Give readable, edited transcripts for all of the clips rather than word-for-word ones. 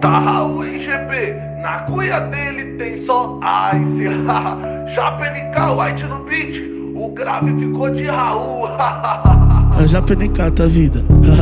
Tá Raul em GP, na cuia dele tem só ice. Japenica White no beat, o grave ficou de Raul. Japenica tá vida.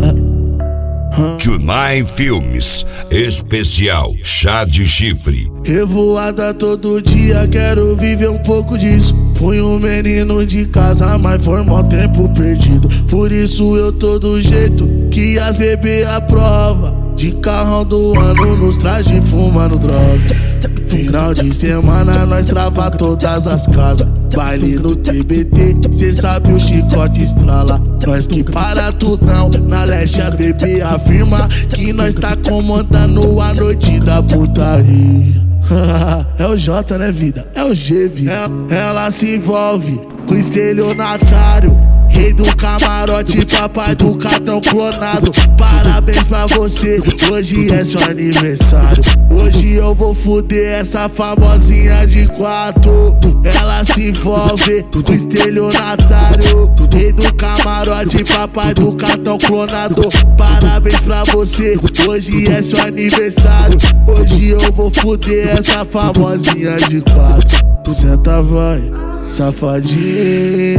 Tunai Filmes, especial Chá de Chifre. Revoada todo dia, quero viver um pouco disso. Fui um menino de casa, mas foi mó tempo perdido. Por isso eu tô do jeito que as bebê aprova. De carrão do ano, nos traje fumando droga. Final de semana nós trava todas as casas. Baile no TBT, cê sabe o chicote estrala. Nós que para tudão, na leste as bebê afirma que nós tá comandando a noite da putaria. É o J, né, vida? É o G, vida. Ela se envolve com estelionatário, rei do camarote, papai do cartão clonado. Parabéns pra você, hoje é seu aniversário. Hoje eu vou fuder essa famosinha de 4. Ela se envolve com estelionatário, rei do camarote, papai do cartão clonado. Parabéns pra você, hoje é seu aniversário. Hoje eu vou fuder essa famosinha de 4. Senta vai, safadinha,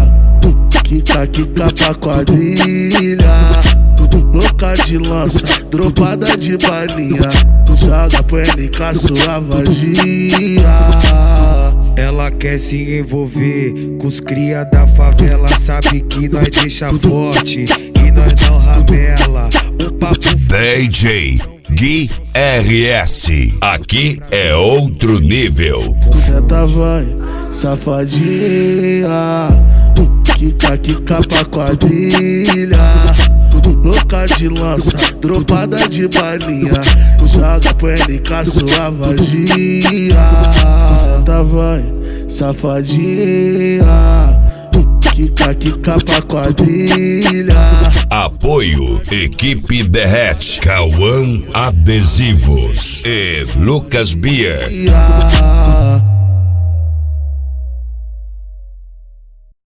quica pra quadrilha. Louca de lança, dropada de balinha, joga PNK sua vagia. Ela quer se envolver com os cria da favela, sabe que nós deixa forte e nós não ramela. O papo DJ Gui RS, aqui é outro nível. Senta vai, safadinha, quica pra quadrilha. Louca de lança, dropada de balinha, joga PNK sua vagia. Senta vai, safadinha, quica pra quadrilha. Apoio Equipe Derrete, Cauã Adesivos e Lucas Beer.